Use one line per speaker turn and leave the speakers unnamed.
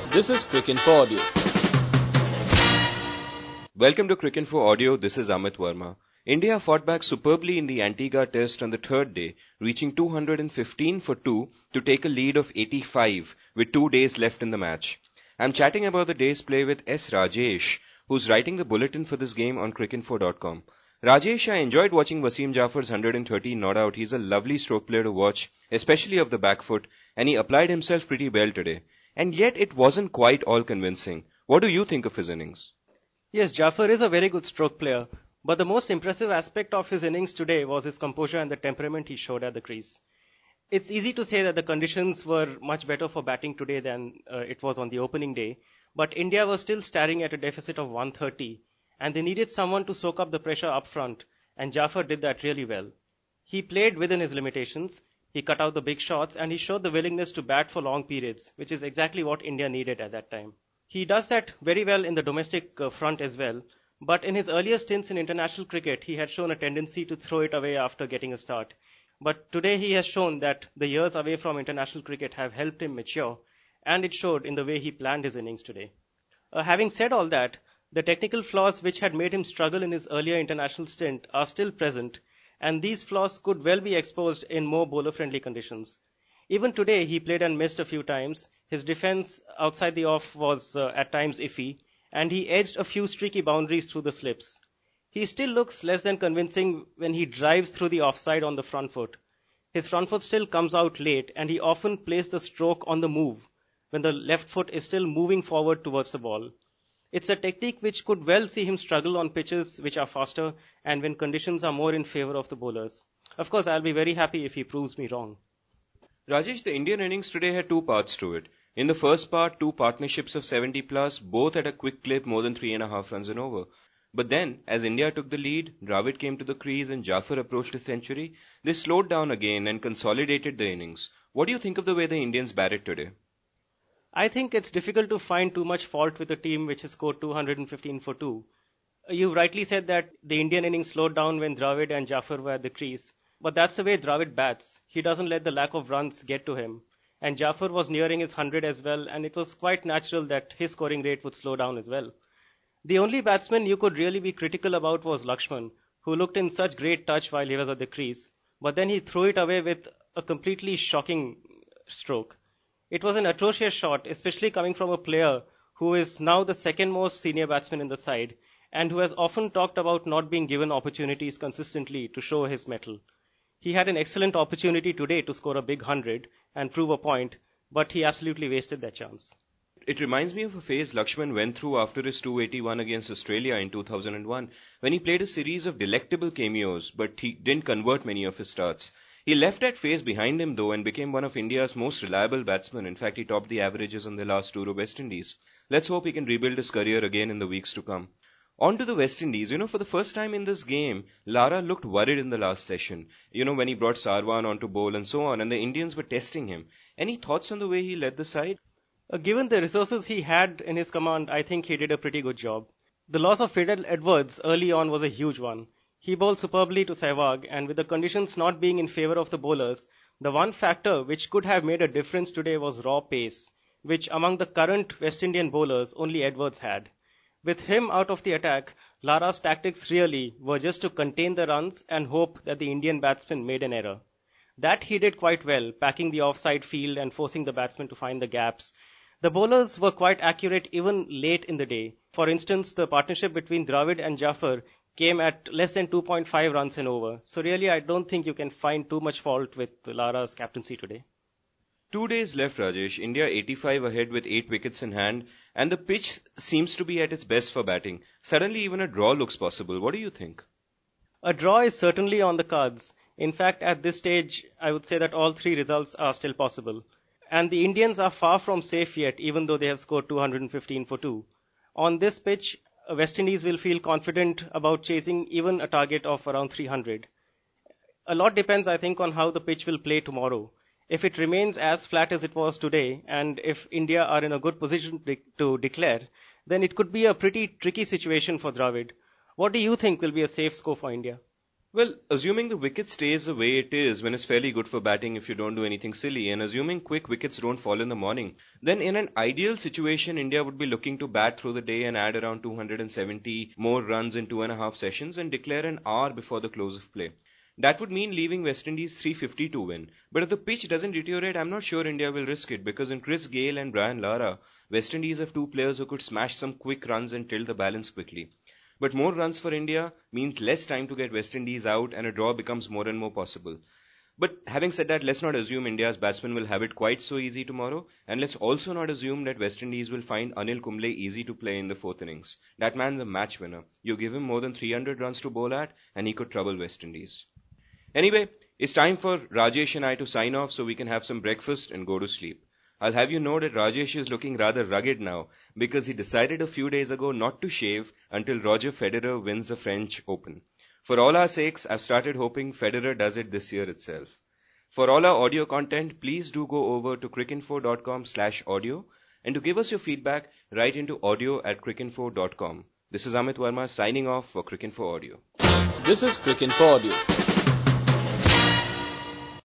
This is Cricinfo Audio.
Welcome to Cricinfo Audio. This is Amit Verma. India fought back superbly in the Antigua Test on the third day, reaching 215 for 2 to take a lead of 85 with 2 days left in the match. I'm chatting about the day's play with S. Rajesh, who's writing the bulletin for this game on cricinfo.com. Rajesh, I enjoyed watching Wasim Jafar's 113 not out. He's a lovely stroke player to watch, especially off the back foot, and he applied himself pretty well today. And yet it wasn't quite all convincing. What do you think of his innings?
Yes, Jaffer is a very good stroke player, but the most impressive aspect of his innings today was his composure and the temperament he showed at the crease. It's easy to say that the conditions were much better for batting today than it was on the opening day, but India was still staring at a deficit of 130, and they needed someone to soak up the pressure up front, and Jaffer did that really well. He played within his limitations, he cut out the big shots, and he showed the willingness to bat for long periods, which is exactly what India needed at that time. He does that very well in the domestic front as well, but in his earlier stints in international cricket, he had shown a tendency to throw it away after getting a start. But today he has shown that the years away from international cricket have helped him mature, and it showed in the way he planned his innings today. Having said all that, the technical flaws which had made him struggle in his earlier international stint are still present, and these flaws could well be exposed in more bowler-friendly conditions. Even today, he played and missed a few times. His defense outside the off was at times iffy, and he edged a few streaky boundaries through the slips. He still looks less than convincing when he drives through the offside on the front foot. His front foot still comes out late, and he often plays the stroke on the move when the left foot is still moving forward towards the ball. It's a technique which could well see him struggle on pitches which are faster and when conditions are more in favor of the bowlers. Of course, I'll be very happy if he proves me wrong.
Rajesh, the Indian innings today had two parts to it. In the first part, two partnerships of 70 plus, both at a quick clip more than 3.5 runs an over. But then, as India took the lead, Dravid came to the crease and Jaffer approached a century, they slowed down again and consolidated the innings. What do you think of the way the Indians batted today?
I think it's difficult to find too much fault with a team which has scored 215 for 2. You rightly said that the Indian innings slowed down when Dravid and Jaffer were at the crease. But that's the way Dravid bats. He doesn't let the lack of runs get to him. And Jaffer was nearing his 100 as well, and it was quite natural that his scoring rate would slow down as well. The only batsman you could really be critical about was Lakshman, who looked in such great touch while he was at the crease. But then he threw it away with a completely shocking stroke. It was an atrocious shot, especially coming from a player who is now the second most senior batsman in the side, and who has often talked about not being given opportunities consistently to show his mettle. He had an excellent opportunity today to score a big 100 and prove a point, but he absolutely wasted that chance.
It reminds me of a phase Lakshman went through after his 281 against Australia in 2001, when he played a series of delectable cameos, but he didn't convert many of his starts. He left that phase behind him though and became one of India's most reliable batsmen. In fact, he topped the averages on the last tour of West Indies. Let's hope he can rebuild his career again in the weeks to come. On to the West Indies. For the first time in this game, Lara looked worried in the last session. When he brought Sarwan onto bowl and so on, and the Indians were testing him. Any thoughts on the way he led the side?
Given the resources he had in his command, I think he did a pretty good job. The loss of Fidel Edwards early on was a huge one. He bowled superbly to Sehwag, and with the conditions not being in favor of the bowlers, the one factor which could have made a difference today was raw pace, which among the current West Indian bowlers only Edwards had. With him out of the attack, Lara's tactics really were just to contain the runs and hope that the Indian batsman made an error. That he did quite well, packing the offside field and forcing the batsmen to find the gaps. The bowlers were quite accurate even late in the day. For instance, the partnership between Dravid and Jaffer came at less than 2.5 runs an over. So really, I don't think you can find too much fault with Lara's captaincy today.
2 days left, Rajesh. India 85 ahead with 8 wickets in hand, and the pitch seems to be at its best for batting. Suddenly, even a draw looks possible. What do you think?
A draw is certainly on the cards. In fact, at this stage, I would say that all three results are still possible. And the Indians are far from safe yet, even though they have scored 215 for 2. On this pitch, West Indies will feel confident about chasing even a target of around 300. A lot depends, I think, on how the pitch will play tomorrow. If it remains as flat as it was today, and if India are in a good position to declare, then it could be a pretty tricky situation for Dravid. What do you think will be a safe score for India?
Well, assuming the wicket stays the way it is when it's fairly good for batting if you don't do anything silly, and assuming quick wickets don't fall in the morning, then in an ideal situation, India would be looking to bat through the day and add around 270 more runs in 2.5 sessions and declare an hour before the close of play. That would mean leaving West Indies 350 to win. But if the pitch doesn't deteriorate, I'm not sure India will risk it because in Chris Gayle and Brian Lara, West Indies have two players who could smash some quick runs and tilt the balance quickly. But more runs for India means less time to get West Indies out and a draw becomes more and more possible. But having said that, let's not assume India's batsmen will have it quite so easy tomorrow, and let's also not assume that West Indies will find Anil Kumble easy to play in the fourth innings. That man's a match winner. You give him more than 300 runs to bowl at, and he could trouble West Indies. Anyway, it's time for Rajesh and I to sign off so we can have some breakfast and go to sleep. I'll have you know that Rajesh is looking rather rugged now because he decided a few days ago not to shave until Roger Federer wins the French Open. For all our sakes, I've started hoping Federer does it this year itself. For all our audio content, please do go over to cricinfo.com/audio and to give us your feedback, write into audio@cricinfo.com. This is Amit Verma signing off for Cricinfo Audio.
This is Cricinfo Audio.